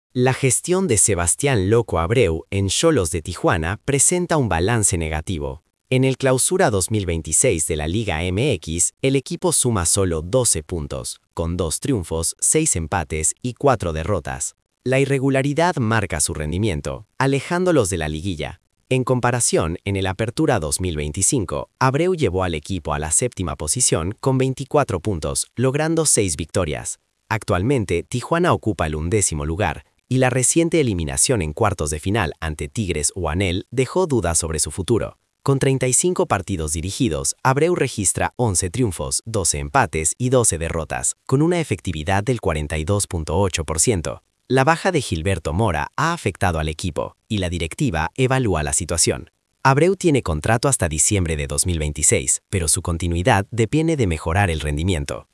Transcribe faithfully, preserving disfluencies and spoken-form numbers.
La gestión de Sebastián Loco Abreu en Xolos de Tijuana presenta un balance negativo. En el Clausura dos mil veintiséis de la Liga M X, el equipo suma solo doce puntos, con dos triunfos, seis empates y cuatro derrotas. La irregularidad marca su rendimiento, alejándolos de la liguilla. En comparación, en el Apertura dos mil veinticinco, Abreu llevó al equipo a la séptima posición con veinticuatro puntos, logrando seis victorias. Actualmente, Tijuana ocupa el undécimo lugar, y la reciente eliminación en cuartos de final ante Tigres o Anel dejó dudas sobre su futuro. Con treinta y cinco partidos dirigidos, Abreu registra once triunfos, doce empates y doce derrotas, con una efectividad del cuarenta y dos punto ocho por ciento. La baja de Gilberto Mora ha afectado al equipo, y la directiva evalúa la situación. Abreu tiene contrato hasta diciembre de dos mil veintiséis, pero su continuidad depende de mejorar el rendimiento.